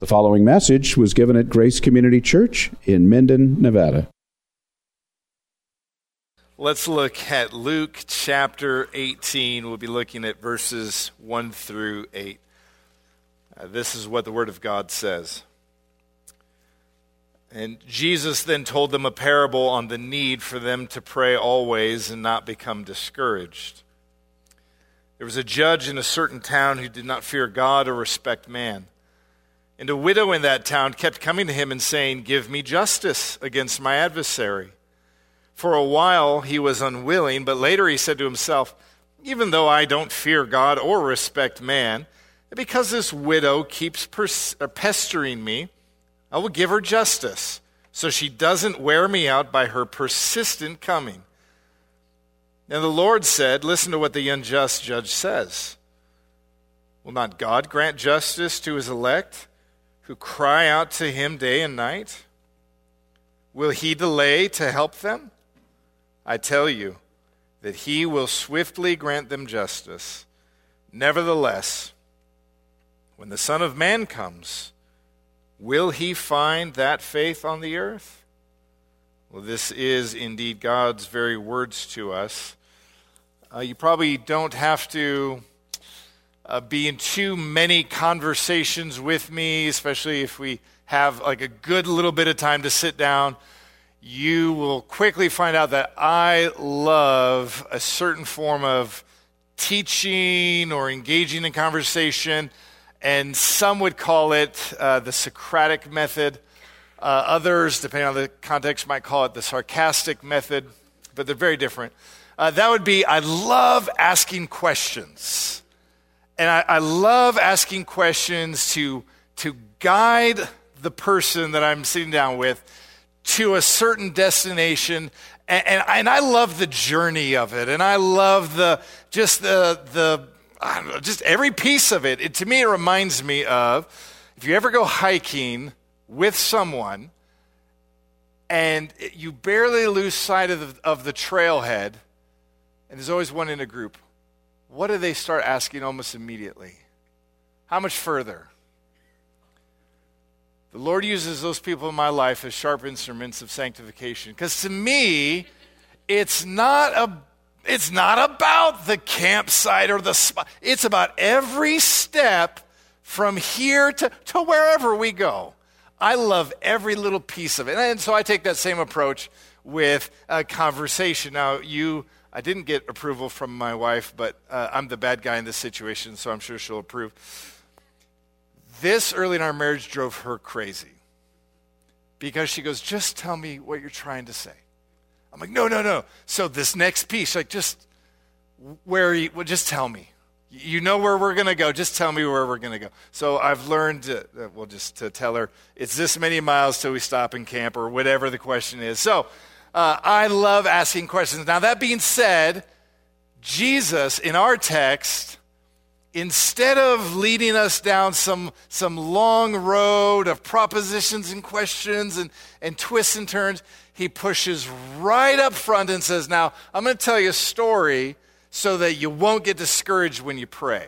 The following message was given at Grace Community Church in Minden, Nevada. Let's look at Luke chapter 18. We'll be looking at verses 1 through 8. This is what the Word of God says. And Jesus then told them a parable on the need for them to pray always and not become discouraged. There was a judge in a certain town who did not fear God or respect man. And a widow in that town kept coming to him and saying, "Give me justice against my adversary." For a while he was unwilling, but later he said to himself, "Even though I don't fear God or respect man, because this widow keeps pestering me, I will give her justice, so she doesn't wear me out by her persistent coming." And the Lord said, "Listen to what the unjust judge says. Will not God grant justice to his elect, who cry out to him day and night? Will he delay to help them? I tell you that he will swiftly grant them justice. Nevertheless, when the Son of Man comes, will he find that faith on the earth?" Well, this is indeed God's very words to us. You probably don't have to be in too many conversations with me, especially if we have like a good little bit of time to sit down. You will quickly find out that I love a certain form of teaching or engaging in conversation, and some would call it the Socratic method. Others, depending on the context, might call it the sarcastic method, but they're very different. That would be, I love asking questions. And I love asking questions to guide the person that I'm sitting down with to a certain destination. And I love the journey of it. And I love just every piece of it. To me, it reminds me of, if you ever go hiking with someone and you barely lose sight of the trailhead, and there's always one in a group, what do they start asking almost immediately? How much further? The Lord uses those people in my life as sharp instruments of sanctification. Because to me, it's not about the campsite or the spot. It's about every step from here to wherever we go. I love every little piece of it. And so I take that same approach with a conversation. Now, I didn't get approval from my wife, but I'm the bad guy in this situation, so I'm sure she'll approve. This early in our marriage drove her crazy because she goes, "Just tell me what you're trying to say." I'm like, no. So this next piece, like, just just tell me. You know where we're going to go. Just tell me where we're going to go. So I've learned, to tell her, it's this many miles till we stop and camp or whatever the question is. So I love asking questions. Now, that being said, Jesus, in our text, instead of leading us down some long road of propositions and questions and twists and turns, he pushes right up front and says, "Now, I'm going to tell you a story so that you won't get discouraged when you pray."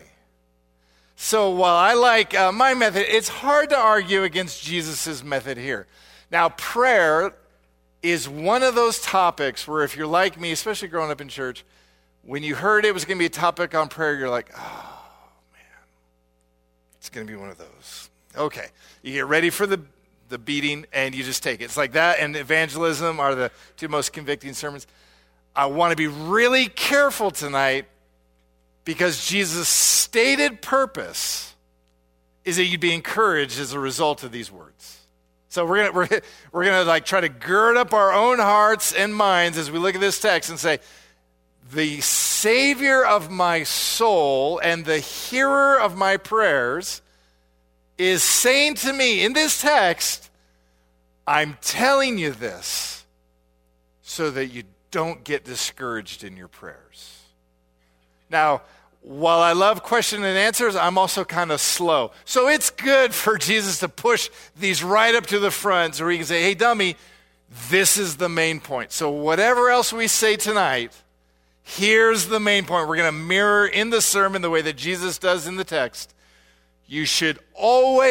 So while I like my method, it's hard to argue against Jesus' method here. Now, prayer is one of those topics where, if you're like me, especially growing up in church, when you heard it was going to be a topic on prayer, you're like, "Oh, man, it's going to be one of those." Okay, you get ready for the beating, and you just take it. It's like that and evangelism are the two most convicting sermons. I want to be really careful tonight because Jesus' stated purpose is that you'd be encouraged as a result of these words. So we're gonna like try to gird up our own hearts and minds as we look at this text and say, the Savior of my soul and the hearer of my prayers is saying to me in this text, I'm telling you this so that you don't get discouraged in your prayers. Now, while I love question and answers, I'm also kind of slow. So it's good for Jesus to push these right up to the front so he can say, "Hey, dummy, this is the main point." So whatever else we say tonight, here's the main point. We're going to mirror in the sermon the way that Jesus does in the text. You should always pray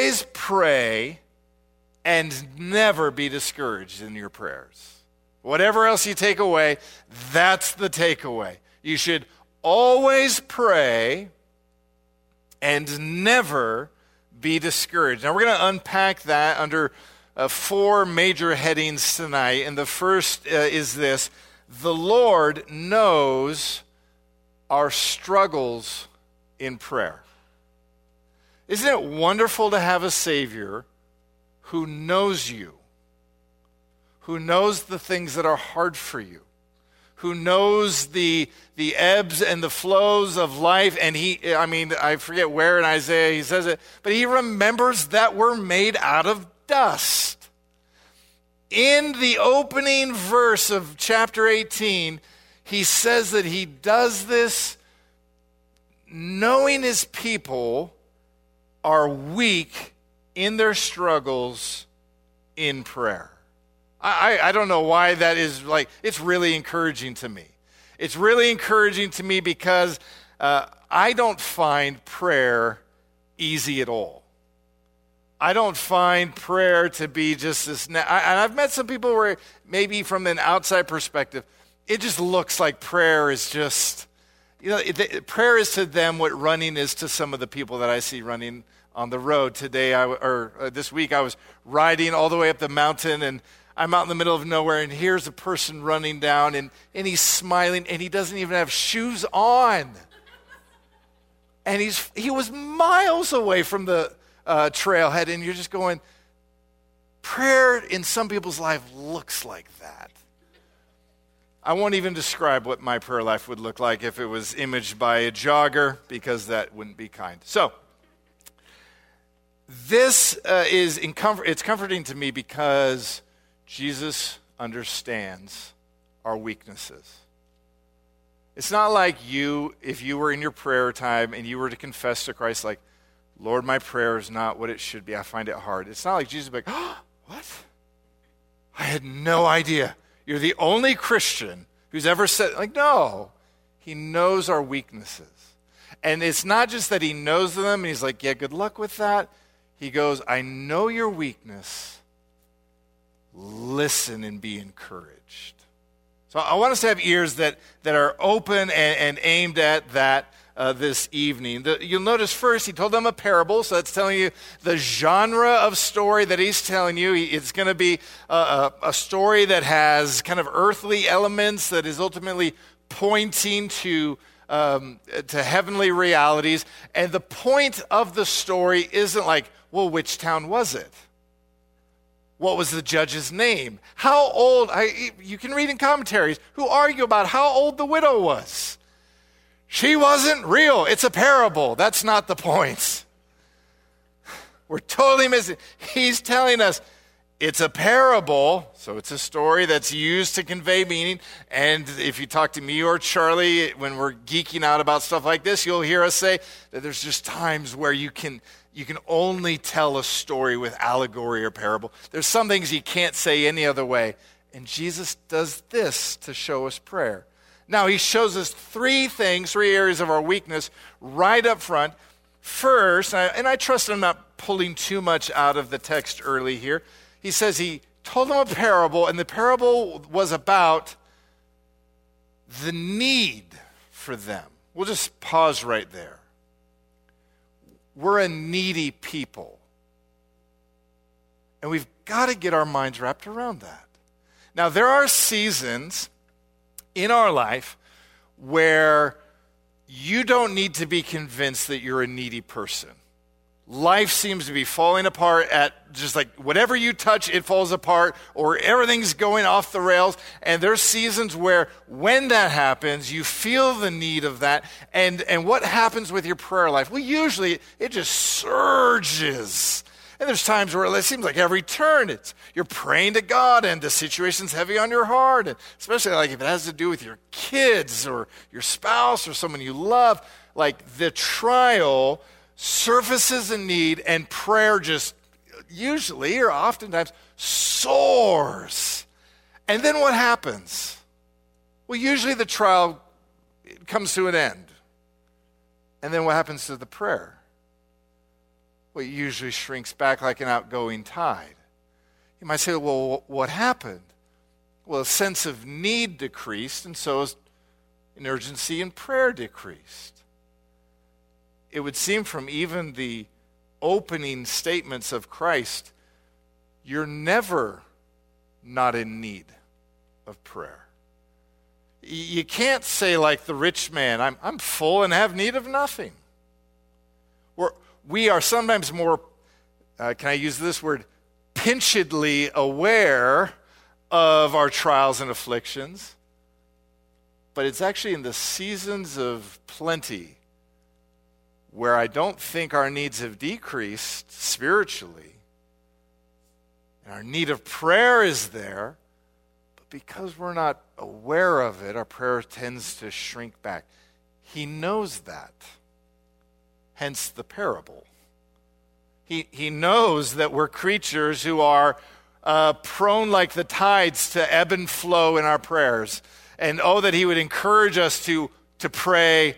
pray and never be discouraged in your prayers. Whatever else you take away, that's the takeaway. You should always pray and never be discouraged. Now, we're going to unpack that under 4 major headings tonight. And the first is this: the Lord knows our struggles in prayer. Isn't it wonderful to have a Savior who knows you, who knows the things that are hard for you, who knows the ebbs and the flows of life? And I forget where in Isaiah he says it, but he remembers that we're made out of dust. In the opening verse of chapter 18, he says that he does this knowing his people are weak in their struggles in prayer. I don't know why that is. It's really encouraging to me. It's really encouraging to me because I don't find prayer easy at all. I don't find prayer to be just this. And I've met some people where maybe from an outside perspective, it just looks like prayer is just, prayer is to them what running is to some of the people that I see running on the road. This week I was riding all the way up the mountain, and I'm out in the middle of nowhere, and here's a person running down, and he's smiling, and he doesn't even have shoes on. And he was miles away from the trailhead, and you're just going, prayer in some people's life looks like that. I won't even describe what my prayer life would look like if it was imaged by a jogger, because that wouldn't be kind. So, this it's comforting to me because Jesus understands our weaknesses. It's not like if you were in your prayer time and you were to confess to Christ, like, Lord, my prayer is not what it should be. I find it hard. It's not like Jesus would be like, oh, what? I had no idea. You're the only Christian who's ever said, no. He knows our weaknesses. And it's not just that he knows them and he's like, yeah, good luck with that. He goes, I know your weakness. Listen and be encouraged. So I want us to have ears that are open and aimed at that this evening. You'll notice first he told them a parable, so that's telling you the genre of story that he's telling you. It's going to be a story that has kind of earthly elements that is ultimately pointing to heavenly realities. And the point of the story isn't like, well, which town was it? What was the judge's name? How old? You can read in commentaries who argue about how old the widow was. She wasn't real. It's a parable. That's not the point. We're totally missing. He's telling us it's a parable, so it's a story that's used to convey meaning. And if you talk to me or Charlie, when we're geeking out about stuff like this, you'll hear us say that there's just times where you can only tell a story with allegory or parable. There's some things you can't say any other way. And Jesus does this to show us prayer. Now, he shows us 3 areas of our weakness right up front. First, and I trust I'm not pulling too much out of the text early here. He says he told them a parable, and the parable was about the need for them. We'll just pause right there. We're a needy people. And we've got to get our minds wrapped around that. Now, there are seasons in our life where you don't need to be convinced that you're a needy person. Life seems to be falling apart at just like whatever you touch, it falls apart, or everything's going off the rails. And there's seasons where when that happens, you feel the need of that. And what happens with your prayer life? Well, usually it just surges. And there's times where it seems like every turn, you're praying to God and the situation's heavy on your heart. And especially like if it has to do with your kids or your spouse or someone you love, like the trial surfaces a need and prayer just usually or oftentimes soars. And then what happens? Well, usually the trial comes to an end. And then what happens to the prayer? Well, it usually shrinks back like an outgoing tide. You might say, well, what happened? Well, a sense of need decreased, and so an urgency in prayer decreased. It would seem from even the opening statements of Christ, you're never not in need of prayer. You can't say like the rich man, I'm full and have need of nothing. We are sometimes more, can I use this word, pinchedly aware of our trials and afflictions, but it's actually in the seasons of plenty where I don't think our needs have decreased spiritually, and our need of prayer is there, but because we're not aware of it, our prayer tends to shrink back. He knows that, hence the parable. He knows that we're creatures who are prone like the tides to ebb and flow in our prayers, and that he would encourage us to pray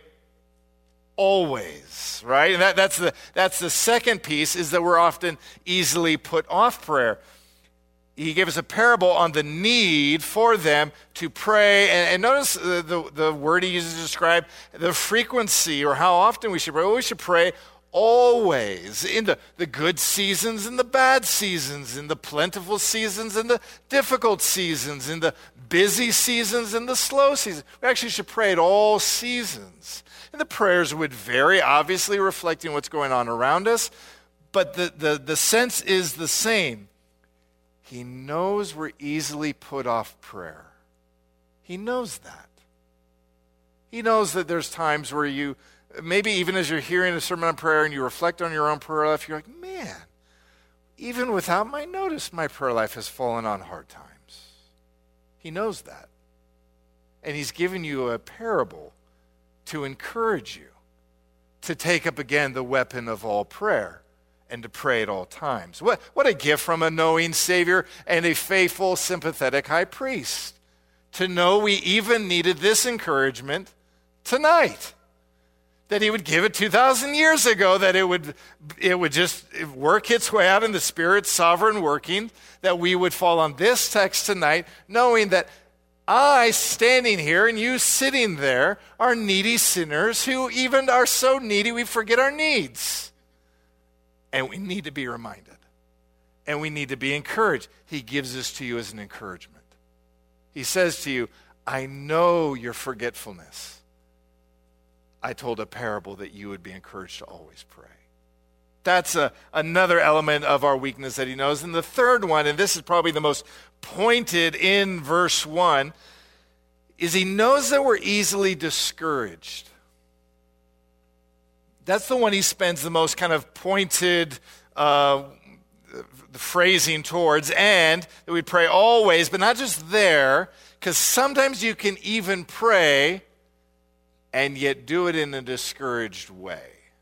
always, right? And that's the second piece, is that we're often easily put off prayer. He gave us a parable on the need for them to pray, and notice the word he uses to describe the frequency or how often we should pray. Well, we should pray always, in the good seasons and the bad seasons, in the plentiful seasons and the difficult seasons, in the busy seasons and the slow seasons. We actually should pray at all seasons. And the prayers would vary, obviously reflecting what's going on around us, but the sense is the same. He knows we're easily put off prayer. He knows that. He knows that there's times where you, maybe even as you're hearing a sermon on prayer and you reflect on your own prayer life, you're like, man, even without my notice, my prayer life has fallen on hard times. He knows that. And he's given you a parable to encourage you to take up again the weapon of all prayer and to pray at all times. What a gift from a knowing Savior and a faithful, sympathetic high priest to know we even needed this encouragement tonight. That he would give it 2,000 years ago, that it would just work its way out in the Spirit's sovereign working, that we would fall on this text tonight, knowing that I, standing here, and you sitting there, are needy sinners who even are so needy we forget our needs. And we need to be reminded. And we need to be encouraged. He gives this to you as an encouragement. He says to you, I know your forgetfulness. I told a parable that you would be encouraged to always pray. That's another element of our weakness that he knows. And the third one, and this is probably the most pointed in verse 1, is he knows that we're easily discouraged. That's the one he spends the most kind of pointed phrasing towards, and that we pray always, but not just there, because sometimes you can even pray and yet do it in a discouraged way.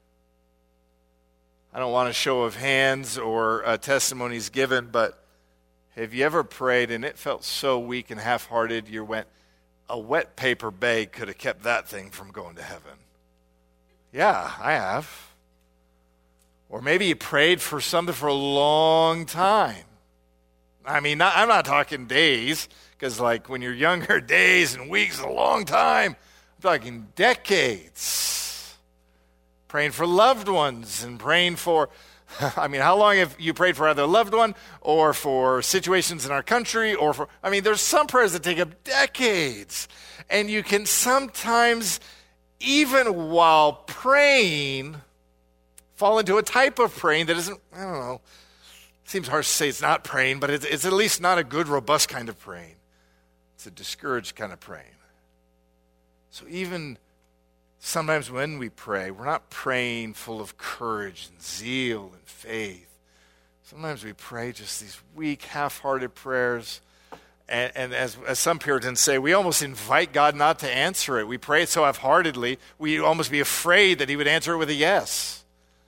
I don't want a show of hands or testimonies given, but have you ever prayed and it felt so weak and half-hearted you went, a wet paper bag could have kept that thing from going to heaven? Yeah, I have. Or maybe you prayed for something for a long time. I mean, I'm not talking days, because like when you're younger, days and weeks is a long time. I'm talking decades. Praying for loved ones and praying for, I mean, how long have you prayed for either a loved one or for situations in our country or for, I mean, there's some prayers that take up decades. And you can sometimes, even while praying, fall into a type of praying that isn't, I don't know, seems harsh to say it's not praying, but it's at least not a good, robust kind of praying. It's a discouraged kind of praying. So even sometimes when we pray, we're not praying full of courage and zeal and faith. Sometimes we pray just these weak, half-hearted prayers. And as some Puritans say, we almost invite God not to answer it. We pray it so half-heartedly, we almost be afraid that he would answer it with a yes.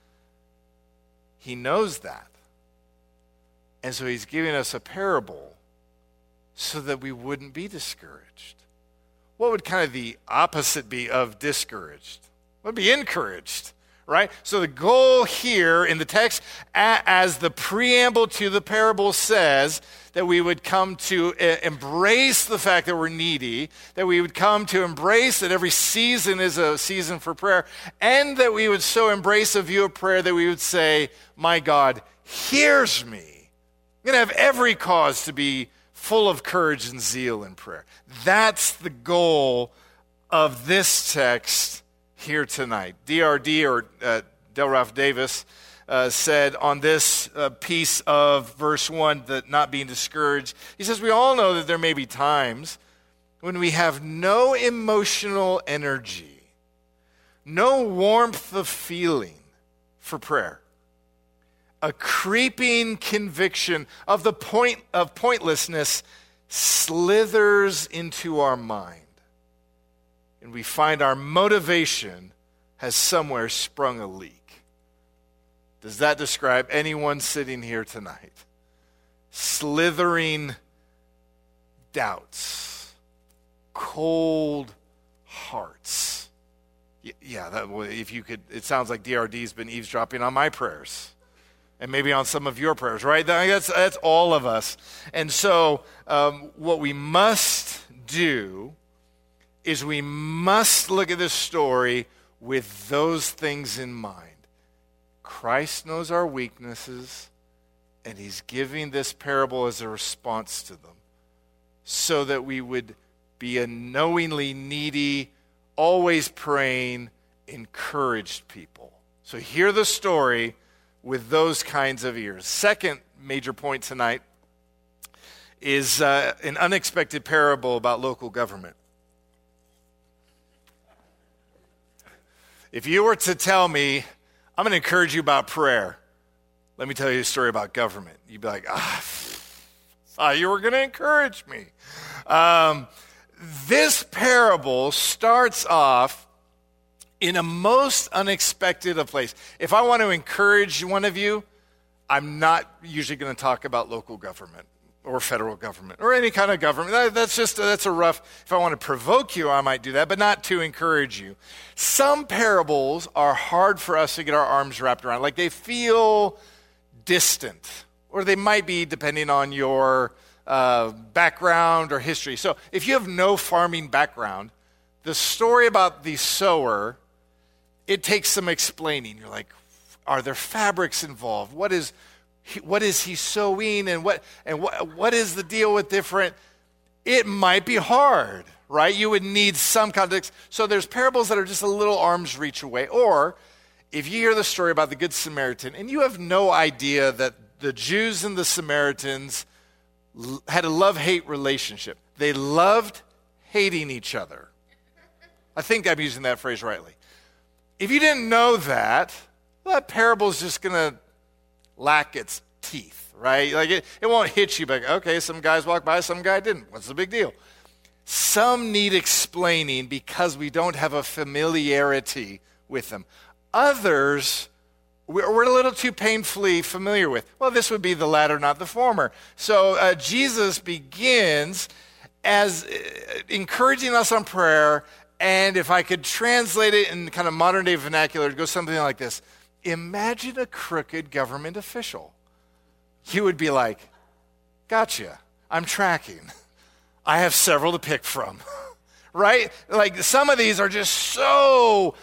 He knows that. And so he's giving us a parable so that we wouldn't be discouraged. What would kind of the opposite be of discouraged? What would be encouraged, right? So the goal here in the text, as the preamble to the parable says, that we would come to embrace the fact that we're needy, that we would come to embrace that every season is a season for prayer, and that we would so embrace a view of prayer that we would say, my God hears me. I'm going to have every cause to be full of courage and zeal in prayer. That's the goal of this text here tonight. DRD, or Del Ralph Davis, said on this piece of verse 1, that not being discouraged, he says, we all know that there may be times when we have no emotional energy, no warmth of feeling for prayer. A creeping conviction of the pointlessness slithers into our mind, and we find our motivation has somewhere sprung a leak. Does that describe anyone sitting here tonight? Slithering doubts, cold hearts. Yeah, if you could, it sounds like DRD's been eavesdropping on my prayers. And maybe on some of your prayers, right? That's all of us. And so what we must do is we must look at this story with those things in mind. Christ knows our weaknesses, and he's giving this parable as a response to them, so that we would be a knowingly needy, always praying, encouraged people. So hear the story with those kinds of ears. Second major point tonight is an unexpected parable about local government. If you were to tell me, I'm going to encourage you about prayer, let me tell you a story about government, you'd be like, I thought you were going to encourage me. This parable starts off in a most unexpected of place. If I want to encourage one of you, I'm not usually going to talk about local government or federal government or any kind of government. That's a rough, if I want to provoke you, I might do that, but not to encourage you. Some parables are hard for us to get our arms wrapped around. Like they feel distant, or they might be depending on your background or history. So if you have no farming background, the story about the sower, it takes some explaining. You're like, are there fabrics involved? What is he sowing, and what is the deal with different? It might be hard, right? You would need some context. So there's parables that are just a little arm's reach away. Or if you hear the story about the Good Samaritan and you have no idea that the Jews and the Samaritans had a love-hate relationship. They loved hating each other. I think I'm using that phrase rightly. If you didn't know that, well, that parable is just going to lack its teeth, right? Like it won't hit you, but okay, some guys walked by, some guy didn't. What's the big deal? Some need explaining because we don't have a familiarity with them. Others, we're a little too painfully familiar with. Well, this would be the latter, not the former. So Jesus begins as encouraging us on prayer. And if I could translate it in kind of modern day vernacular, it goes something like this. Imagine a crooked government official. You would be like, gotcha, I'm tracking. I have several to pick from, right? Like some of these are just so,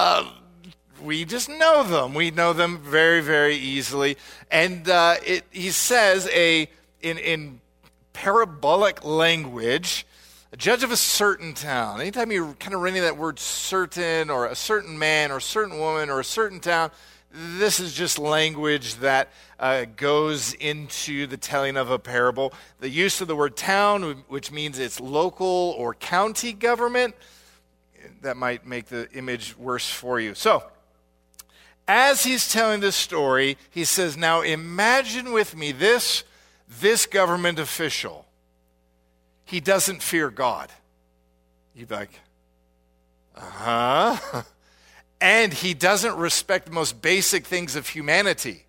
we just know them. We know them very, very easily. And he says in parabolic language, a judge of a certain town. Anytime you're kind of running that word certain, or a certain man, or a certain woman, or a certain town, this is just language that goes into the telling of a parable. The use of the word town, which means it's local or county government, that might make the image worse for you. So, as he's telling this story, he says, now imagine with me this government official. He doesn't fear God. You'd be like, uh-huh. And he doesn't respect the most basic things of humanity.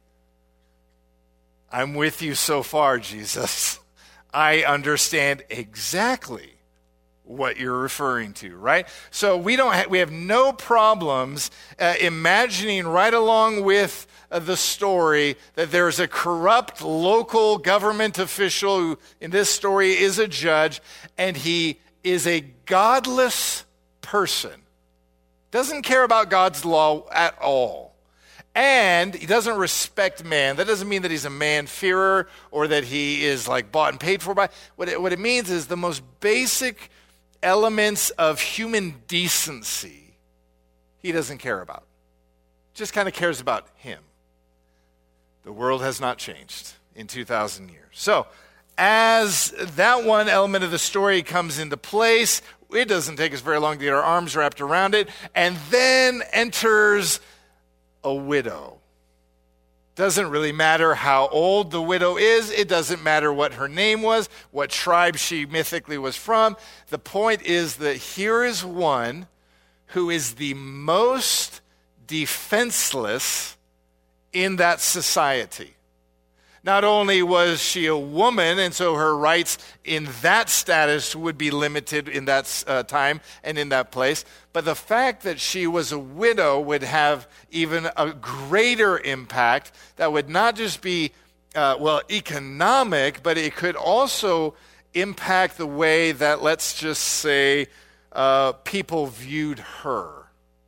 I'm with you so far, Jesus. I understand exactly what you're referring to, right? So we have no problems imagining right along with the story that there's a corrupt local government official who in this story is a judge, and he is a godless person. Doesn't care about God's law at all. And he doesn't respect man. That doesn't mean that he's a man-fearer or that he is like bought and paid for by. What it means is the most basic elements of human decency he doesn't care about. Just kind of cares about him. The world has not changed in 2,000 years. So as that one element of the story comes into place, it doesn't take us very long to get our arms wrapped around it, and then enters a widow. Doesn't really matter how old the widow is. It doesn't matter what her name was, what tribe she mythically was from. The point is that here is one who is the most defenseless in that society. Not only was she a woman, and so her rights in that status would be limited in that time and in that place, but the fact that she was a widow would have even a greater impact that would not just be, economic, but it could also impact the way that, let's just say, people viewed her.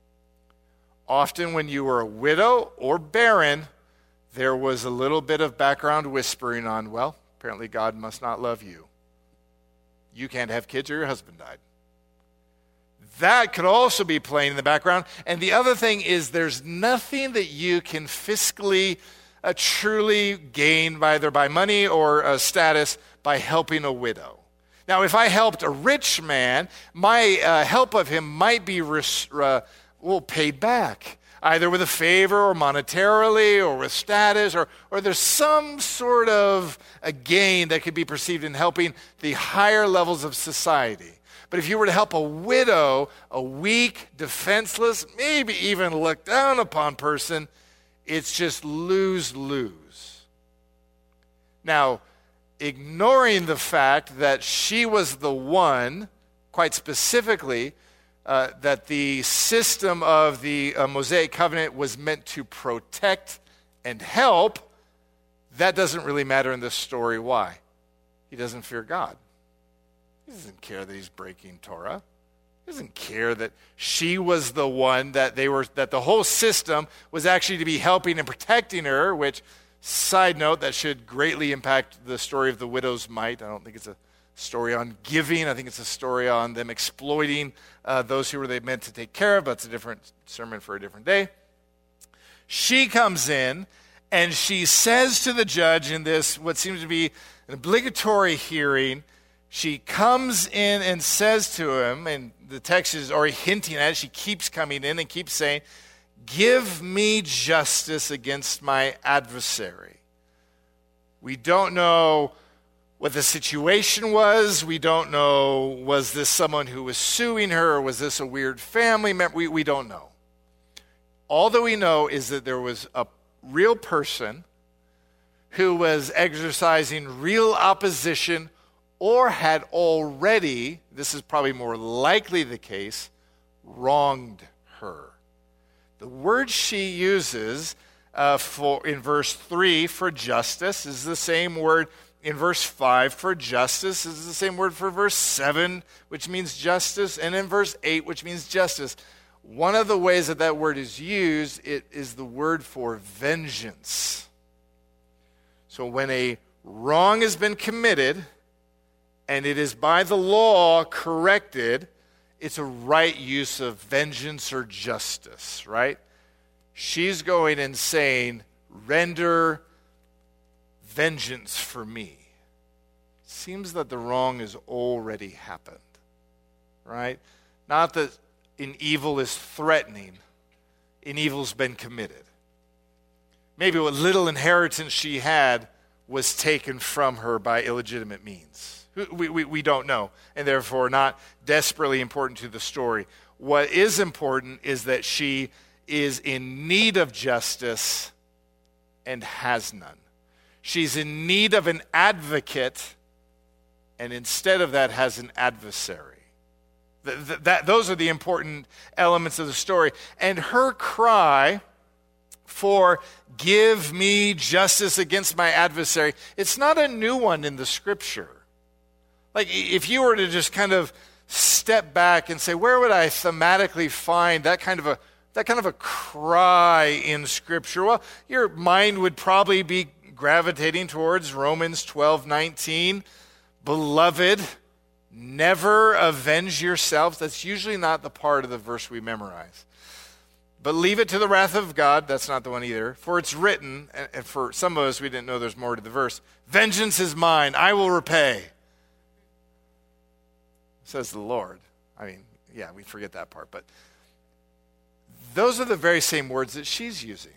Often when you were a widow or barren, there was a little bit of background whispering on, well, apparently God must not love you. You can't have kids or your husband died. That could also be playing in the background. And the other thing is there's nothing that you can fiscally truly gain either by money or status by helping a widow. Now, if I helped a rich man, my help of him might be paid back, either with a favor or monetarily or with status, or there's some sort of a gain that could be perceived in helping the higher levels of society. But if you were to help a widow, a weak, defenseless, maybe even looked down upon person, it's just lose-lose. Now, ignoring the fact that she was the one, quite specifically, that the system of the Mosaic covenant was meant to protect and help, that doesn't really matter in this story. Why? He doesn't fear God. He doesn't care that he's breaking Torah. He doesn't care that she was the one that the whole system was actually to be helping and protecting her, which, side note, that should greatly impact the story of the widow's mite. I don't think it's a story on giving. I think it's a story on them exploiting those who were they meant to take care of, but it's a different sermon for a different day. She comes in and she says to the judge in this, what seems to be an obligatory hearing, she comes in and says to him, and the text is already hinting at it, she keeps coming in and keeps saying, "Give me justice against my adversary." We don't know what the situation was. We don't know, was this someone who was suing her, or was this a weird family member? We don't know. All that we know is that there was a real person who was exercising real opposition or had already, this is probably more likely the case, wronged her. The word she uses in verse 3 for justice is the same word in verse 5 for justice, is the same word for verse 7, which means justice, and in verse 8, which means justice. One of the ways that word is used, it is the word for vengeance. So when a wrong has been committed, and it is by the law corrected, it's a right use of vengeance or justice, right? She's going and saying, render vengeance for me. Seems that the wrong has already happened, right? Not that an evil is threatening, an evil's been committed. Maybe what little inheritance she had was taken from her by illegitimate means. We don't know, and therefore not desperately important to the story. What is important is that she is in need of justice and has none. She's in need of an advocate, and instead of that has an adversary. Those are the important elements of the story. And her cry for give me justice against my adversary, it's not a new one in the scripture. Like if you were to just kind of step back and say, where would I thematically find that kind of a cry in scripture? Well, your mind would probably be gravitating towards Romans 12:19. Beloved, never avenge yourselves. That's usually not the part of the verse we memorize. But leave it to the wrath of God. That's not the one either. For it's written, and for some of us, we didn't know there's more to the verse. Vengeance is mine. I will repay, says the Lord. I mean, yeah, we forget that part. But those are the very same words that she's using.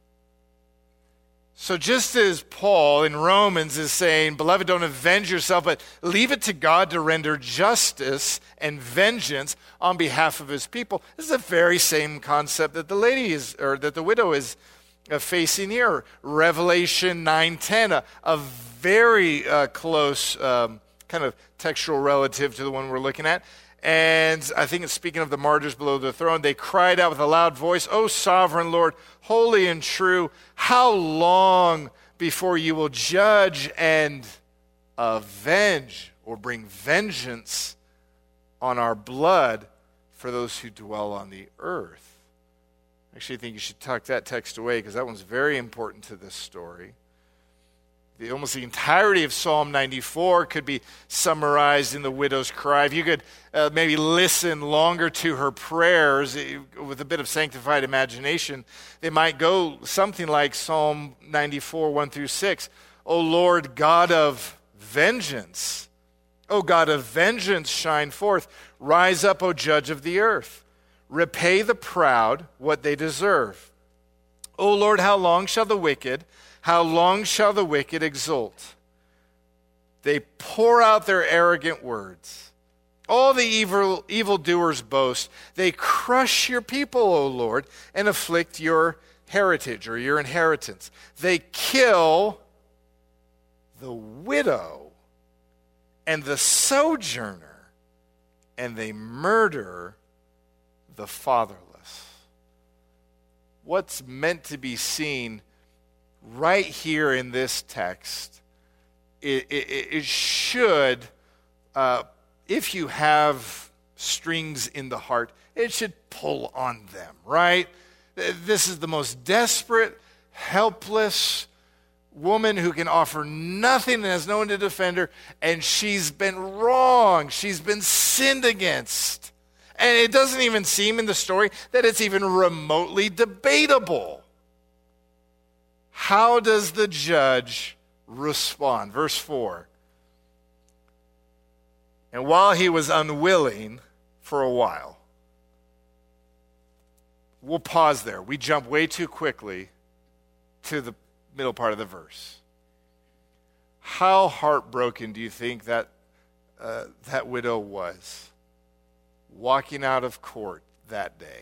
So just as Paul in Romans is saying, beloved, don't avenge yourself, but leave it to God to render justice and vengeance on behalf of his people. This is the very same concept that the widow is facing here. Revelation 9:10, a very close kind of textual relative to the one we're looking at. And I think it's speaking of the martyrs below the throne. They cried out with a loud voice, O sovereign Lord, holy and true, how long before you will judge and avenge or bring vengeance on our blood for those who dwell on the earth? Actually, I think you should tuck that text away because that one's very important to this story. Almost the entirety of Psalm 94 could be summarized in the widow's cry. If you could maybe listen longer to her prayers with a bit of sanctified imagination, they might go something like Psalm 94, 1-6. O Lord, God of vengeance, O God of vengeance, shine forth. Rise up, O judge of the earth. Repay the proud what they deserve. O Lord, how long shall the wicked exult? They pour out their arrogant words. All the evildoers boast. They crush your people, O Lord, and afflict your heritage or your inheritance. They kill the widow and the sojourner, and they murder the fatherless. What's meant to be seen right here in this text, it should, if you have strings in the heart, it should pull on them, right? This is the most desperate, helpless woman who can offer nothing and has no one to defend her, and she's been wronged. She's been sinned against. And it doesn't even seem in the story that it's even remotely debatable. How does the judge respond? Verse 4. And while he was unwilling for a while. We'll pause there. We jump way too quickly to the middle part of the verse. How heartbroken do you think that widow was walking out of court that day?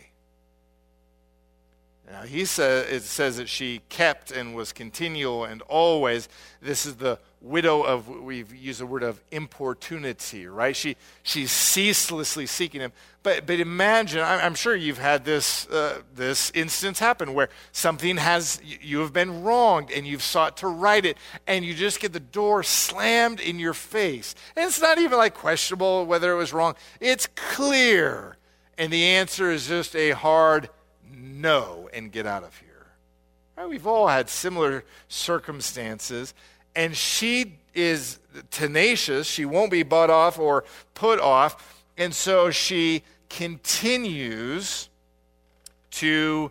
Now, it says that she kept and was continual and always. This is the widow of, we've used the word of importunity, right? She's ceaselessly seeking him. But imagine, I'm sure you've had this instance happen where you have been wronged and you've sought to right it, and you just get the door slammed in your face. And it's not even like questionable whether it was wrong. It's clear. And the answer is just a hard no, and get out of here. Right? We've all had similar circumstances, and she is tenacious. She won't be bought off or put off, and so she continues to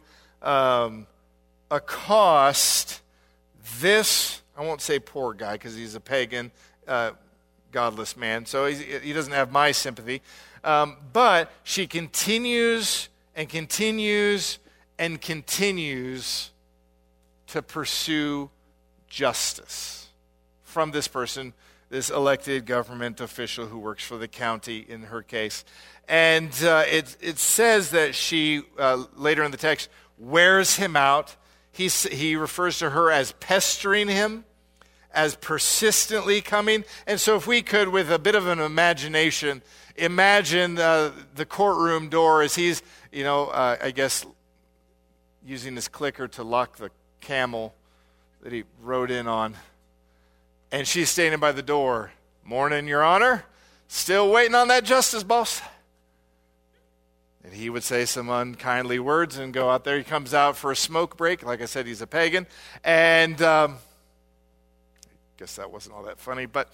accost this, I won't say poor guy because he's a pagan, godless man, so he doesn't have my sympathy, but she continues and continues and continues to pursue justice from this person, this elected government official who works for the county in her case. And it says that she, later in the text, wears him out. He refers to her as pestering him, as persistently coming. And so if we could, with a bit of an imagination, imagine the courtroom door as he's, I guess, using his clicker to lock the camel that he rode in on. And she's standing by the door. "Morning, Your Honor. Still waiting on that justice, boss." And he would say some unkindly words and go out there. He comes out for a smoke break. Like I said, he's a pagan. And I guess that wasn't all that funny. But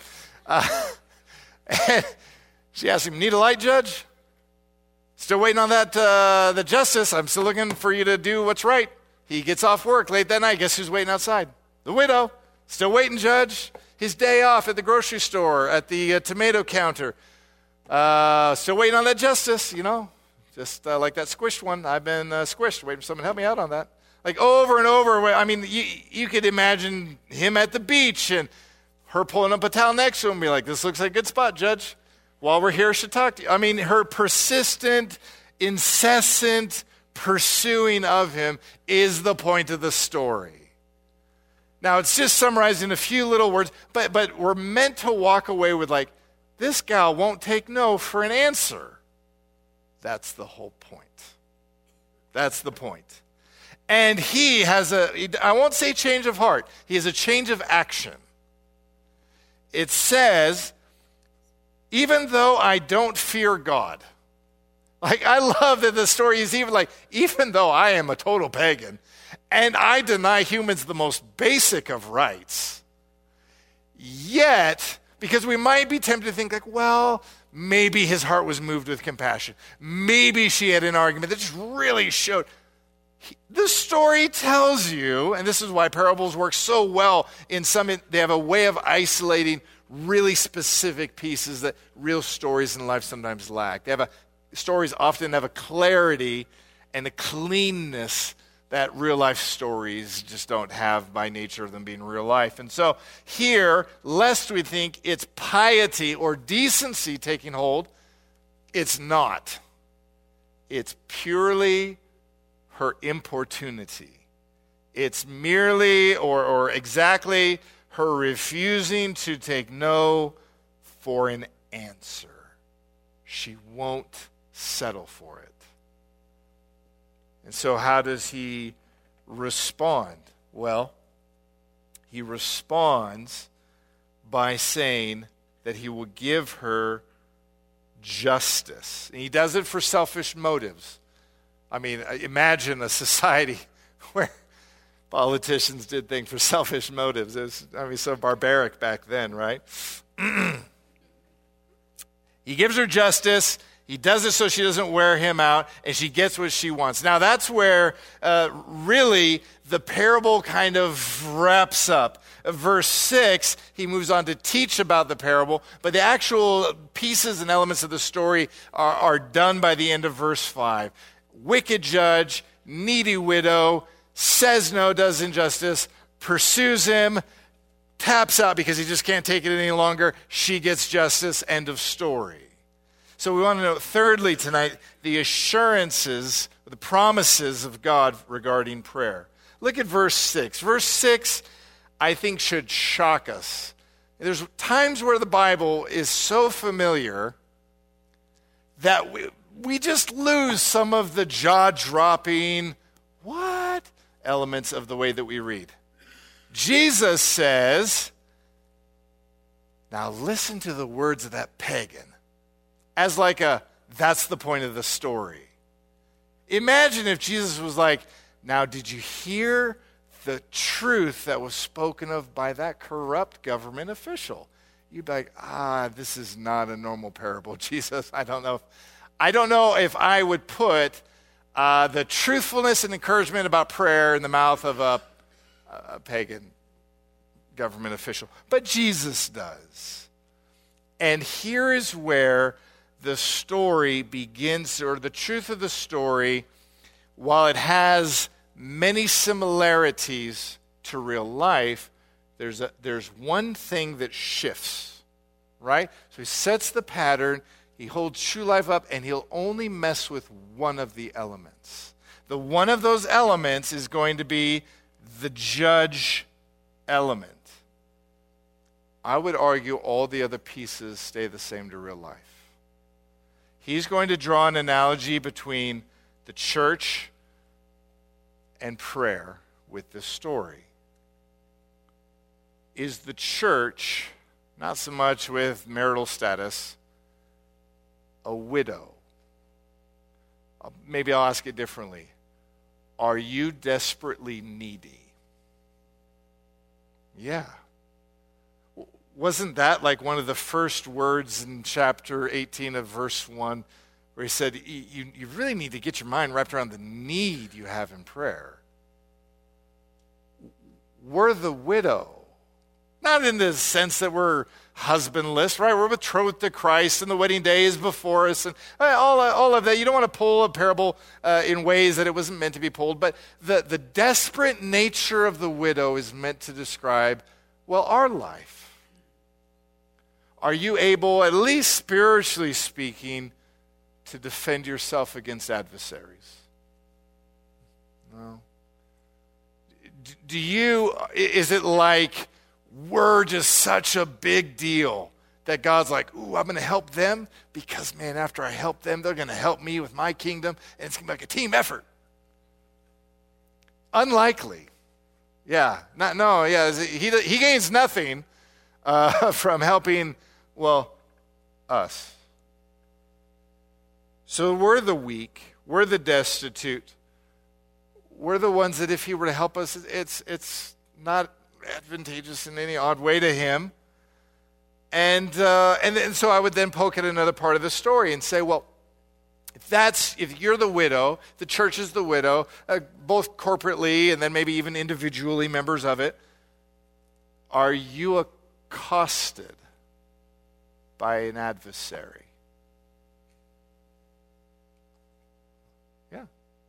and she asked him, "Need a light, Judge? Still waiting on that the justice. I'm still looking for you to do what's right." He gets off work late that night. Guess who's waiting outside? The widow. "Still waiting, Judge. His day off at the grocery store, at the tomato counter. Still waiting on that justice, Just like that squished one. I've been squished. Waiting for someone to help me out on that." Like over and over. I mean, you could imagine him at the beach and her pulling up a towel next to him and be like, "This looks like a good spot, Judge. While we're here, I should talk to you." I mean, her persistent, incessant pursuing of him is the point of the story. Now, it's just summarized in a few little words, but we're meant to walk away with like, this gal won't take no for an answer. That's the whole point. That's the point. And he has I won't say change of heart, he has a change of action. It says, "Even though I don't fear God." Like, I love that the story is even though I am a total pagan, and I deny humans the most basic of rights, yet, because we might be tempted to think like, well, maybe his heart was moved with compassion. Maybe she had an argument that just really showed. The story tells you, and this is why parables work so well they have a way of isolating really specific pieces that real stories in life sometimes lack. Stories often have a clarity and a cleanness that real life stories just don't have by nature of them being real life. And so here, lest we think it's piety or decency taking hold, it's not. It's purely her importunity. It's merely or exactly her refusing to take no for an answer. She won't settle for it. And so how does he respond? Well, he responds by saying that he will give her justice. And he does it for selfish motives. I mean, imagine a society where politicians did things for selfish motives. It was, so barbaric back then, right? He gives her justice. He does it so she doesn't wear him out, and she gets what she wants. Now, that's where really the parable kind of wraps up. Verse 6, he moves on to teach about the parable, but the actual pieces and elements of the story are done by the end of verse 5. Wicked judge, needy widow, says no, does injustice, pursues him, taps out because he just can't take it any longer. She gets justice, end of story. So we want to note, thirdly tonight, the assurances, the promises of God regarding prayer. Look at verse 6. Verse 6, I think, should shock us. There's times where the Bible is so familiar that we just lose some of the jaw-dropping, what? Elements of the way that we read. Jesus says, now listen to the words of that pagan. As like that's the point of the story. Imagine if Jesus was like, now did you hear the truth that was spoken of by that corrupt government official? You'd be like, this is not a normal parable, Jesus. I don't know if I would put the truthfulness and encouragement about prayer in the mouth of a pagan government official. But Jesus does. And here is where the story begins, or the truth of the story, while it has many similarities to real life, there's one thing that shifts, right? So he sets the pattern, he holds true life up, and he'll only mess with one of the elements. The one of those elements is going to be the judge element. I would argue all the other pieces stay the same to real life. He's going to draw an analogy between the church and prayer with this story. Is the church, not so much with marital status, a widow? Maybe I'll ask it differently. Are you desperately needy? Yeah. Wasn't that like one of the first words in chapter 18 of verse 1 where he said, you really need to get your mind wrapped around the need you have in prayer? We're the widow. Not in the sense that we're husbandless, right? We're betrothed to Christ and the wedding day is before us and all of that. You don't want to pull a parable in ways that it wasn't meant to be pulled, but the desperate nature of the widow is meant to describe, well, our life. Are you able, at least spiritually speaking, to defend yourself against adversaries? No. Is it like we're just such a big deal that God's like, ooh, I'm going to help them because, man, after I help them, they're going to help me with my kingdom, and it's going to be like a team effort? Unlikely. Yeah. He gains nothing from helping, well, us. So we're the weak. We're the destitute. We're the ones that if he were to help us, it's not advantageous in any odd way to him. And so I would then poke at another part of the story and say, well, if you're the widow, the church is the widow, both corporately and then maybe even individually members of it, are you accosted by an adversary? Yeah.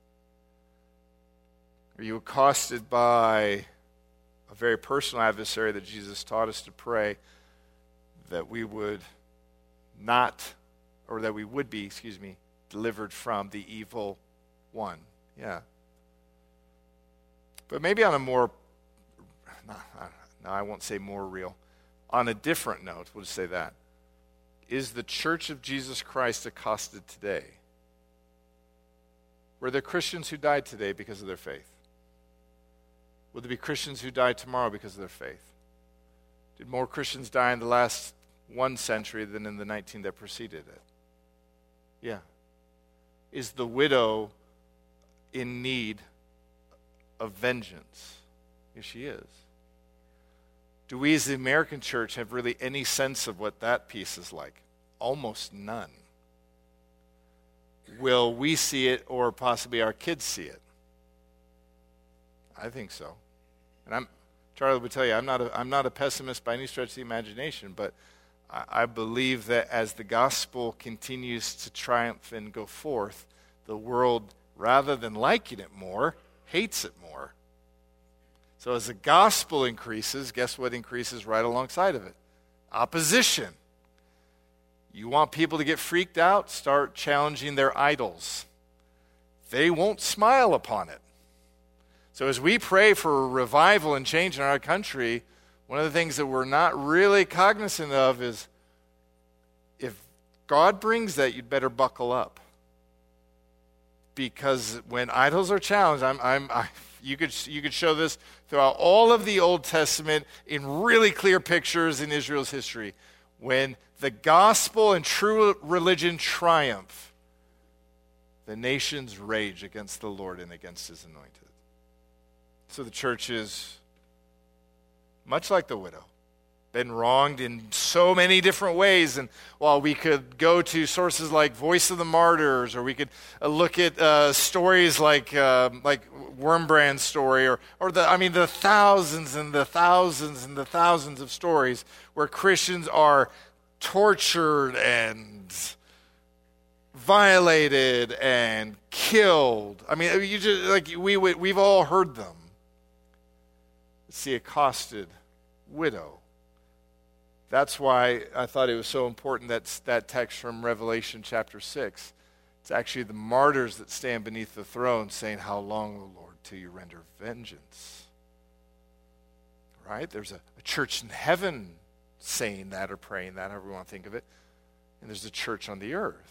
Are you accosted by a very personal adversary that Jesus taught us to pray that we would be, delivered from the evil one? Yeah. But maybe on a more, no, I won't say more real. On a different note, we'll just say that. Is the Church of Jesus Christ accosted today? Were there Christians who died today because of their faith? Will there be Christians who die tomorrow because of their faith? Did more Christians die in the last 1 century than in the 19 that preceded it? Yeah. Is the widow in need of vengeance? Yes, she is. Do we as the American church have really any sense of what that piece is like? Almost none. Will we see it or possibly our kids see it? I think so. And Charlie would tell you, I'm not a pessimist by any stretch of the imagination, but I believe that as the gospel continues to triumph and go forth, the world, rather than liking it more, hates it more. So as the gospel increases, guess what increases right alongside of it? Opposition. You want people to get freaked out? Start challenging their idols. They won't smile upon it. So as we pray for revival and change in our country, one of the things that we're not really cognizant of is if God brings that, you'd better buckle up. Because when idols are challenged, you could show this throughout all of the Old Testament in really clear pictures in Israel's history. When the gospel and true religion triumph, the nations rage against the Lord and against his anointed. So the church is much like the widow, been wronged in so many different ways. And while we could go to sources like Voice of the Martyrs, or we could look at stories like Wurmbrand's story, or the thousands and the thousands and the thousands of stories where Christians are tortured and violated and killed. I mean, you just we've all heard them. It's the accosted widow. That's why I thought it was so important that text from Revelation chapter 6. It's actually the martyrs that stand beneath the throne saying, "How long, O Lord, till you render vengeance?" Right? There's a church in heaven saying that or praying that, however you want to think of it. And there's a church on the earth.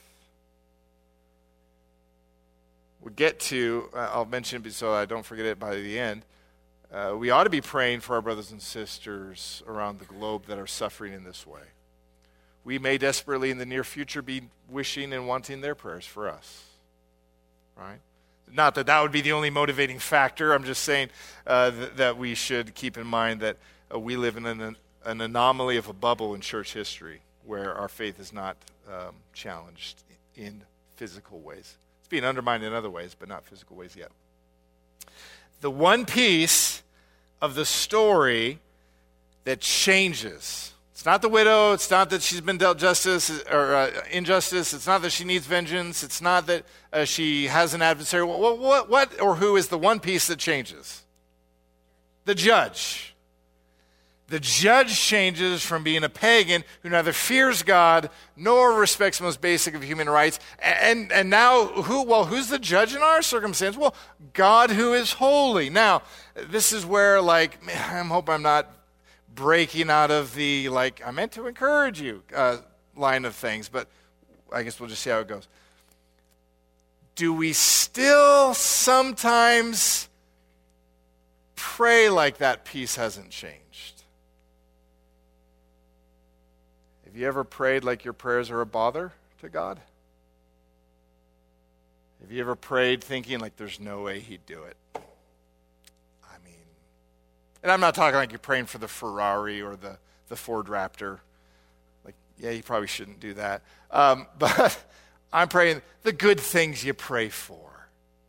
We'll get to, I'll mention it so I don't forget it by the end. We ought to be praying for our brothers and sisters around the globe that are suffering in this way. We may desperately in the near future be wishing and wanting their prayers for us, right? Not that that would be the only motivating factor. I'm just saying that we should keep in mind that we live in an anomaly of a bubble in church history where our faith is not challenged in physical ways. It's being undermined in other ways, but not physical ways yet. The one piece of the story that changes, it's not the widow, it's not that she's been dealt justice or injustice, it's not that she needs vengeance, it's not that she has an adversary. What or who is the one piece that changes? The judge. The judge changes from being a pagan who neither fears God nor respects the most basic of human rights. And now, who's the judge in our circumstance? Well, God who is holy. Now, this is where, I hope I'm not breaking out of the, I meant to encourage you line of things, but I guess we'll just see how it goes. Do we still sometimes pray like that piece hasn't changed? Have you ever prayed like your prayers are a bother to God? Have you ever prayed thinking like there's no way he'd do it? And I'm not talking like you're praying for the Ferrari or the Ford Raptor. You probably shouldn't do that. But I'm praying the good things you pray for.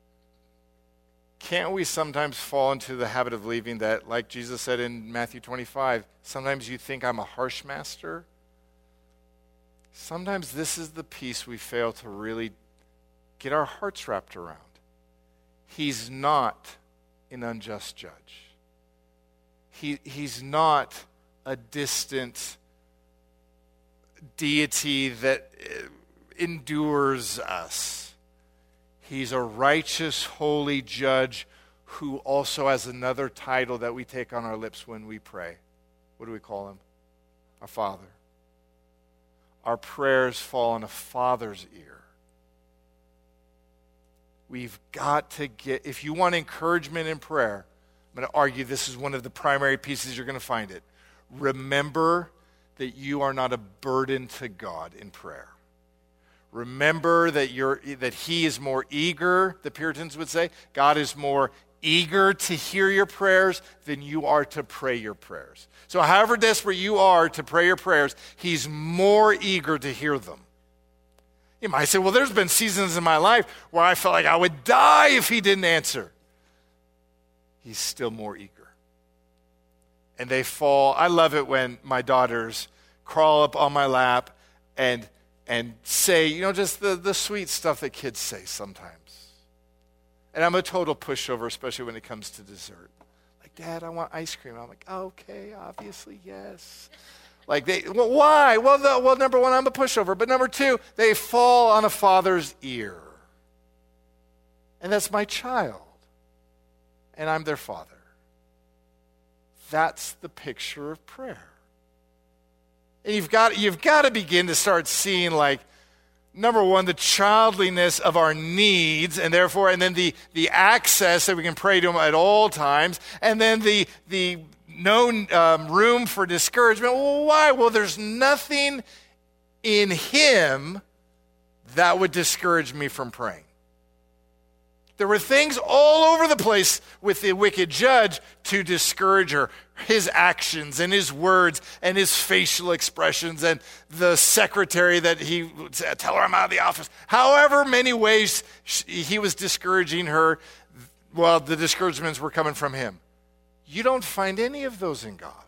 Can't we sometimes fall into the habit of believing that, like Jesus said in Matthew 25, sometimes you think I'm a harsh master? Sometimes this is the piece we fail to really get our hearts wrapped around. He's not an unjust judge. He's not a distant deity that endures us. He's a righteous, holy judge who also has another title that we take on our lips when we pray. What do we call him? Our Father. Our prayers fall on a father's ear. We've got to get, if you want encouragement in prayer, I'm going to argue this is one of the primary pieces you're going to find it. Remember that you are not a burden to God in prayer. Remember that he is more eager, the Puritans would say. God is more eager to hear your prayers than you are to pray your prayers. So however desperate you are to pray your prayers, he's more eager to hear them. You might say, well, there's been seasons in my life where I felt like I would die if he didn't answer. He's still more eager. And they fall. I love it when my daughters crawl up on my lap and say, just the sweet stuff that kids say sometimes. And I'm a total pushover, especially when it comes to dessert. Like, Dad, I want ice cream. I'm like, okay, obviously, yes. Why? Well, number one, I'm a pushover. But number two, they fall on a father's ear. And that's my child. And I'm their father. That's the picture of prayer. And you've got to begin to start seeing, number one, the childliness of our needs, and then the access that we can pray to him at all times, and then the no room for discouragement. Well, why? Well, there's nothing in him that would discourage me from praying. There were things all over the place with the wicked judge to discourage her. His actions and his words and his facial expressions and the secretary that he would say, tell her I'm out of the office. However many ways he was discouraging her, well, the discouragements were coming from him. You don't find any of those in God.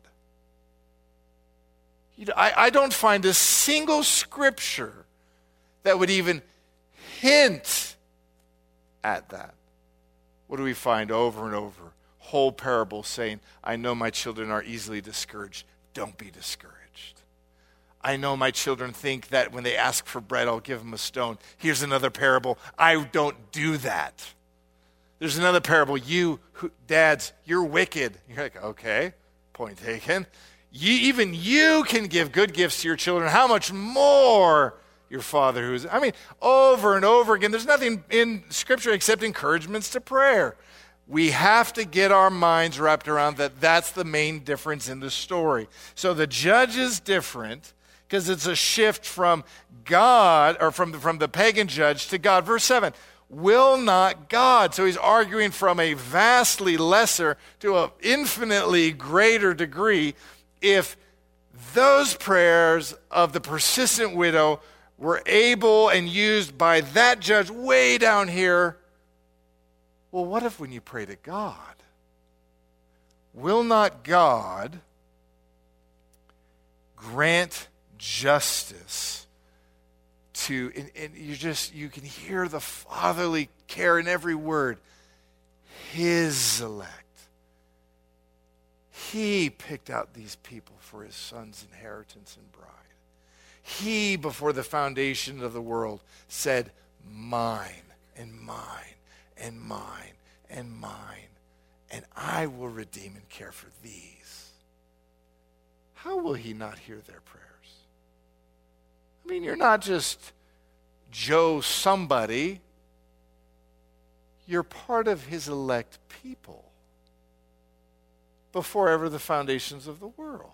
I don't find a single scripture that would even hint at that. What do we find over and over? Whole parables saying, I know my children are easily discouraged. Don't be discouraged. I know my children think that when they ask for bread, I'll give them a stone. Here's another parable. I don't do that. There's another parable. Dads, you're wicked. You're like, okay, point taken. even you can give good gifts to your children, how much more your Father who's, over and over again. There's nothing in Scripture except encouragements to prayer. We have to get our minds wrapped around that. That's the main difference in the story. So the judge is different because it's a shift from God, or from the pagan judge to God. Verse 7, will not God? So he's arguing from a vastly lesser to an infinitely greater degree. If those prayers of the persistent widow were able and used by that judge way down here, well, what if when you pray to God? Will not God grant justice to, and you can hear the fatherly care in every word, his elect. He picked out these people for his son's inheritance and bride. He, before the foundation of the world, said, mine and mine and mine and mine, and I will redeem and care for these. How will he not hear their prayers? You're not just Joe somebody. You're part of his elect people before ever the foundations of the world.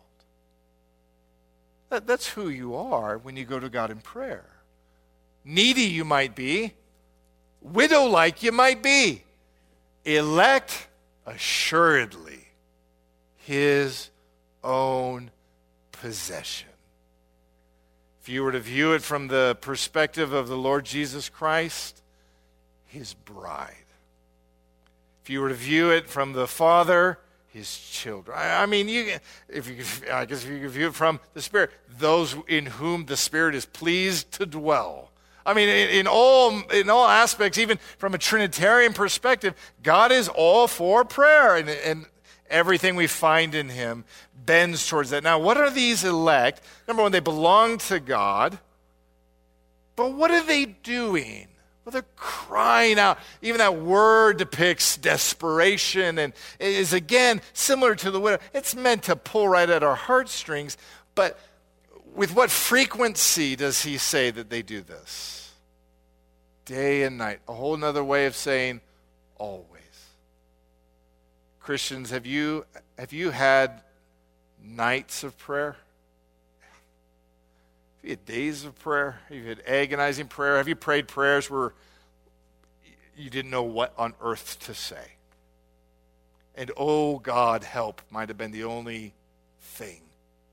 That's who you are when you go to God in prayer. Needy you might be. Widow-like you might be. Elect, assuredly, his own possession. If you were to view it from the perspective of the Lord Jesus Christ, his bride. If you were to view it from the Father, his children. If you could view it from the Spirit, those in whom the Spirit is pleased to dwell. In all aspects, even from a Trinitarian perspective, God is all for prayer, and everything we find in him bends towards that. Now, what are these elect? Number one, they belong to God, but what are they doing? Well, they're crying out. Even that word depicts desperation, and it is, again, similar to the widow. It's meant to pull right at our heartstrings, but with what frequency does he say that they do this? Day and night. A whole other way of saying always. Christians, have you had nights of prayer? Have you had days of prayer? Have you had agonizing prayer? Have you prayed prayers where you didn't know what on earth to say? And oh, God, help might have been the only thing.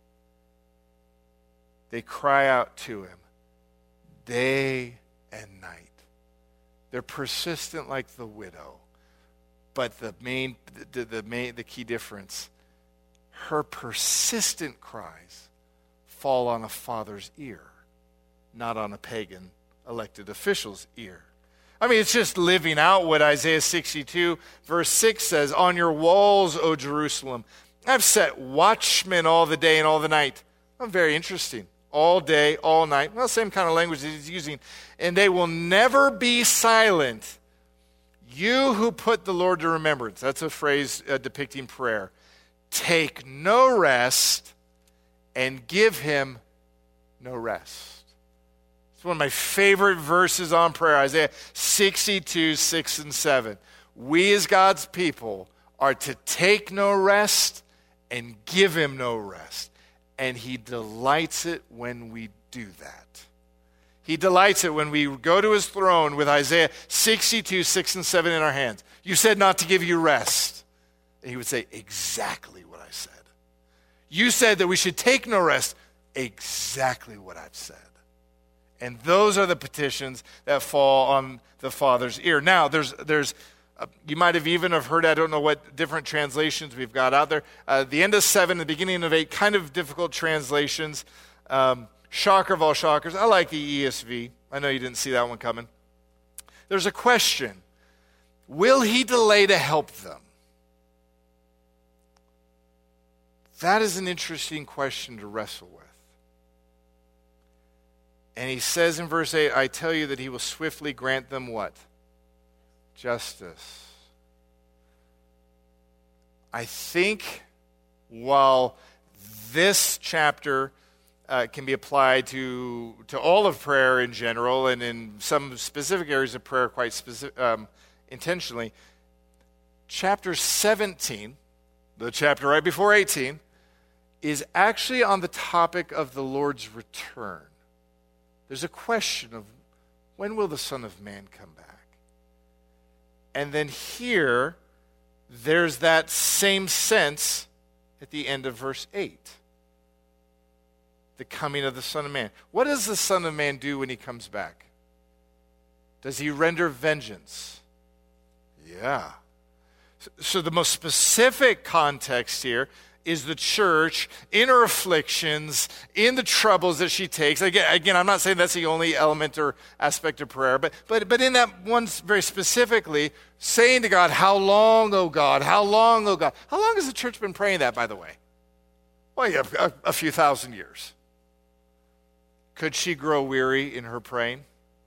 They cry out to him day and night. They're persistent like the widow. But the key difference, her persistent cries fall on a father's ear, not on a pagan elected official's ear. It's just living out what Isaiah 62 verse 6 says, on your walls, O Jerusalem, I've set watchmen all the day and all the night. Very interesting. All day, all night. Well, same kind of language that he's using. And they will never be silent. You who put the Lord to remembrance. That's a phrase depicting prayer. Take no rest and give him no rest. It's one of my favorite verses on prayer. Isaiah 62, 6 and 7. We as God's people are to take no rest and give him no rest. And he delights it when we do that. He delights it when we go to his throne with Isaiah 62, 6 and 7 in our hands. You said not to give you rest. And he would say, exactly what I said. You said that we should take no rest. Exactly what I've said. And those are the petitions that fall on the Father's ear. Now, there's you might have even have heard, I don't know what different translations we've got out there. The end of 7, the beginning of 8, kind of difficult translations. Shocker of all shockers. I like the ESV. I know you didn't see that one coming. There's a question. Will he delay to help them? That is an interesting question to wrestle with. And he says in verse 8, I tell you that he will swiftly grant them what? Justice. I think while this chapter can be applied to all of prayer in general, and in some specific areas of prayer quite intentionally. Chapter 17, the chapter right before 18, is actually on the topic of the Lord's return. There's a question of when will the Son of Man come back? And then here, there's that same sense at the end of verse 8. The coming of the Son of Man. What does the Son of Man do when he comes back? Does he render vengeance? Yeah. So the most specific context here is the church in her afflictions, in the troubles that she takes. Again, I'm not saying that's the only element or aspect of prayer, but in that one very specifically, saying to God, how long, O God? How long, O God? How long has the church been praying that, by the way? Well, yeah, a few thousand years. Could she grow weary in her praying?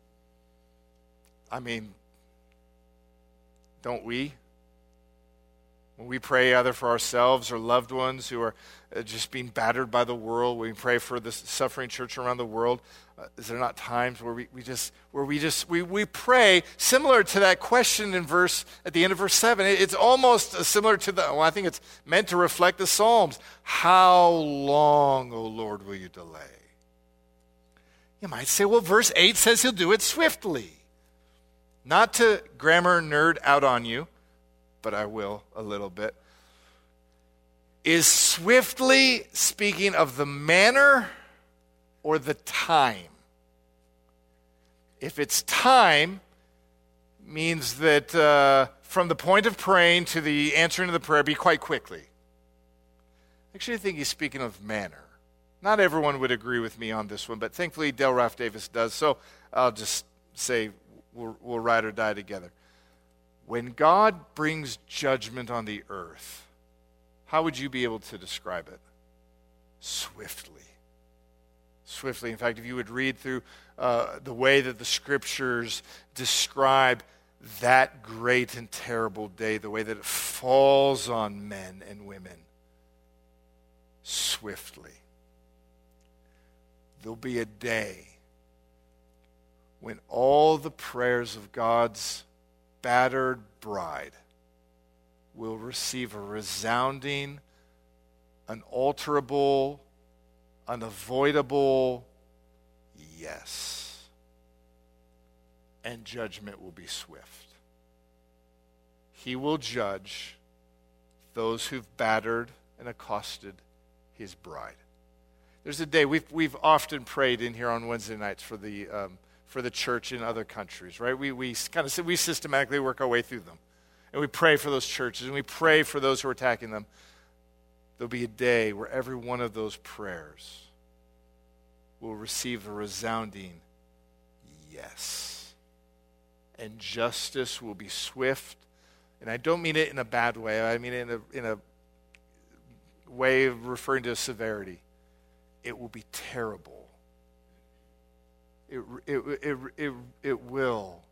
I mean, don't we? When we pray either for ourselves or loved ones who are just being battered by the world, when we pray for the suffering church around the world, is there not times where we pray similar to that question in at the end of verse 7? It's almost similar to I think it's meant to reflect the Psalms. How long, O Lord, will you delay? You might say, well, verse 8 says he'll do it swiftly. Not to grammar nerd out on you, but I will a little bit. Is swiftly speaking of the manner or the time? If it's time, means that from the point of praying to the answering of the prayer, be quite quickly. Actually, I think he's speaking of manner. Not everyone would agree with me on this one, but thankfully Del Ralph Davis does, so I'll just say we'll ride or die together. When God brings judgment on the earth, how would you be able to describe it? Swiftly. Swiftly. In fact, if you would read through the way that the scriptures describe that great and terrible day, the way that it falls on men and women, swiftly. There'll be a day when all the prayers of God's battered bride will receive a resounding, unalterable, unavoidable yes. And judgment will be swift. He will judge those who've battered and accosted his bride. There's a day we've often prayed in here on Wednesday nights for the church in other countries, right? We systematically work our way through them. And we pray for those churches, and we pray for those who are attacking them. There'll be a day where every one of those prayers will receive a resounding yes. And justice will be swift. And I don't mean it in a bad way. I mean it in a way of referring to severity. It will be terrible. It will.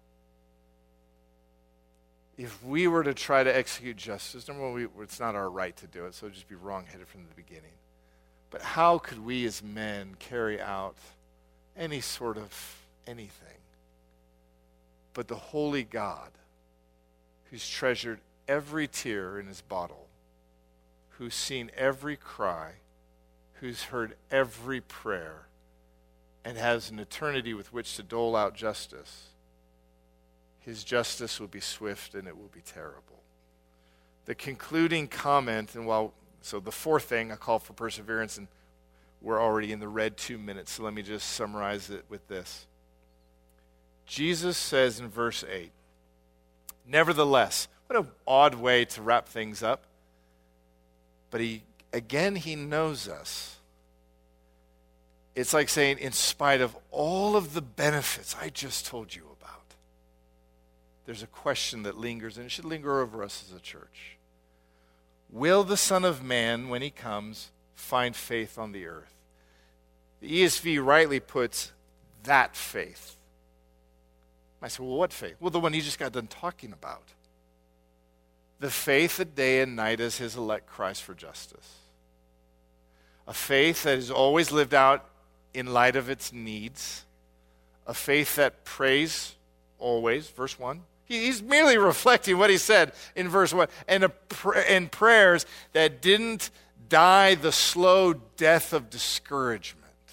If we were to try to execute justice, number one, it's not our right to do it, so it'd just be wrong-headed from the beginning. But how could we as men carry out any sort of anything? But the holy God, who's treasured every tear in his bottle, who's seen every cry, who's heard every prayer, and has an eternity with which to dole out justice, his justice will be swift and it will be terrible. The concluding comment, so the fourth thing, a call for perseverance, and we're already in the red 2 minutes, so let me just summarize it with this. Jesus says in verse 8, nevertheless, what an odd way to wrap things up, but he knows us. It's like saying, in spite of all of the benefits I just told you about, there's a question that lingers, and it should linger over us as a church. Will the Son of Man, when he comes, find faith on the earth? The ESV rightly puts that faith. I say, well, what faith? Well, the one he just got done talking about. The faith that day and night as his elect cries for justice. a faith that is always lived out in light of its needs, a faith that prays always, verse 1. He's merely reflecting what he said in verse 1, and prayers that didn't die the slow death of discouragement.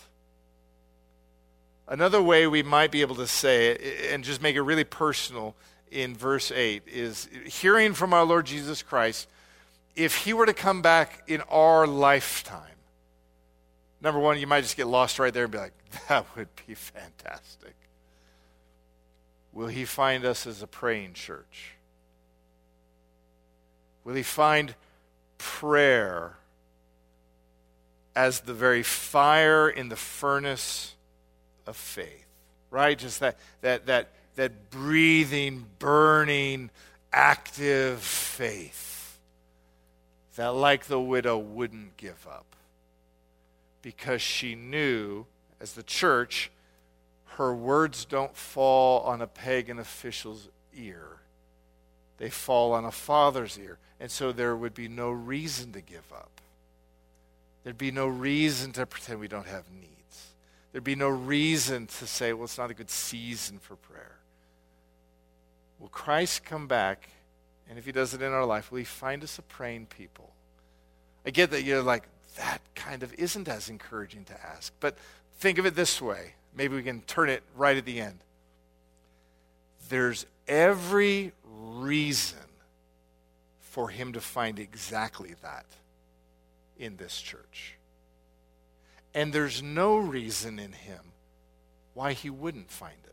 Another way we might be able to say it, and just make it really personal in verse 8, is hearing from our Lord Jesus Christ, if he were to come back in our lifetime. Number one, you might just get lost right there and be like, that would be fantastic. Will he find us as a praying church? Will he find prayer as the very fire in the furnace of faith? Right? Just that breathing, burning, active faith that, like the widow, wouldn't give up. Because she knew, as the church, her words don't fall on a pagan official's ear. They fall on a father's ear. And so there would be no reason to give up. There'd be no reason to pretend we don't have needs. There'd be no reason to say, well, it's not a good season for prayer. Will Christ come back, and if he does it in our life, will he find us a praying people? I get that you're like, that kind of isn't as encouraging to ask. But think of it this way. Maybe we can turn it right at the end. There's every reason for him to find exactly that in this church. And there's no reason in him why he wouldn't find it.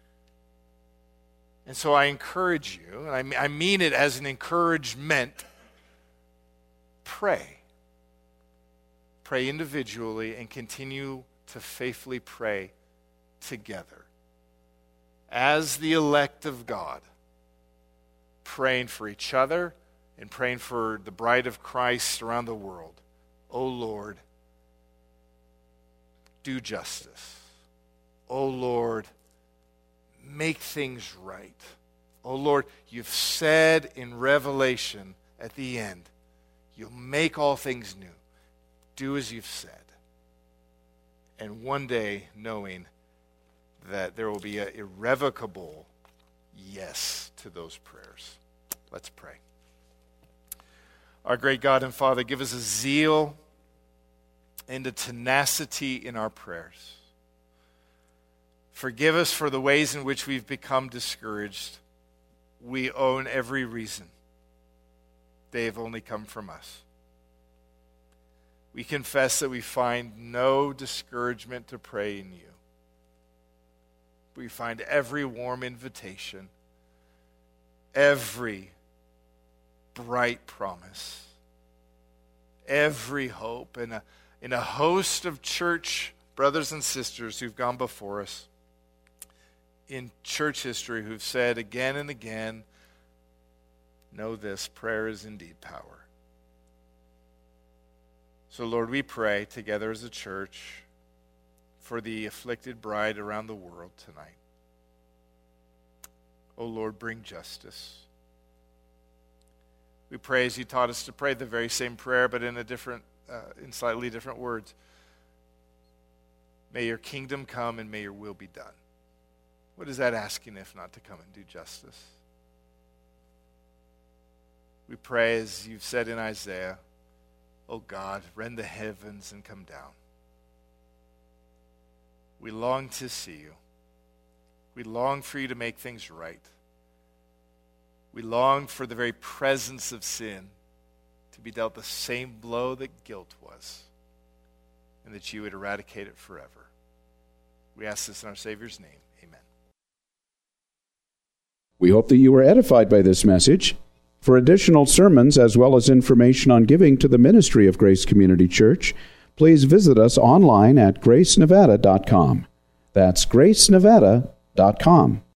And so I encourage you, and I mean it as an encouragement, pray. Pray individually and continue to faithfully pray together as the elect of God, praying for each other and praying for the bride of Christ around the world. Oh Lord, do justice. Oh Lord, make things right. Oh Lord, you've said in Revelation at the end, you'll make all things new. Do as you've said. And one day knowing that there will be an irrevocable yes to those prayers. Let's pray. Our great God and Father, give us a zeal and a tenacity in our prayers. Forgive us for the ways in which we've become discouraged. We own every reason. They have only come from us. We confess that we find no discouragement to pray in you. We find every warm invitation, every bright promise, every hope, and in a host of church brothers and sisters who've gone before us in church history who've said again and again, know this, prayer is indeed power. So, Lord, we pray together as a church for the afflicted bride around the world tonight. Oh, Lord, bring justice. We pray as you taught us to pray the very same prayer, but in slightly different words. May your kingdom come and may your will be done. What is that asking if not to come and do justice? We pray as you've said in Isaiah, oh God, rend the heavens and come down. We long to see you. We long for you to make things right. We long for the very presence of sin to be dealt the same blow that guilt was, and that you would eradicate it forever. We ask this in our Savior's name. Amen. We hope that you were edified by this message. For additional sermons as well as information on giving to the ministry of Grace Community Church, please visit us online at gracenevada.com. That's gracenevada.com.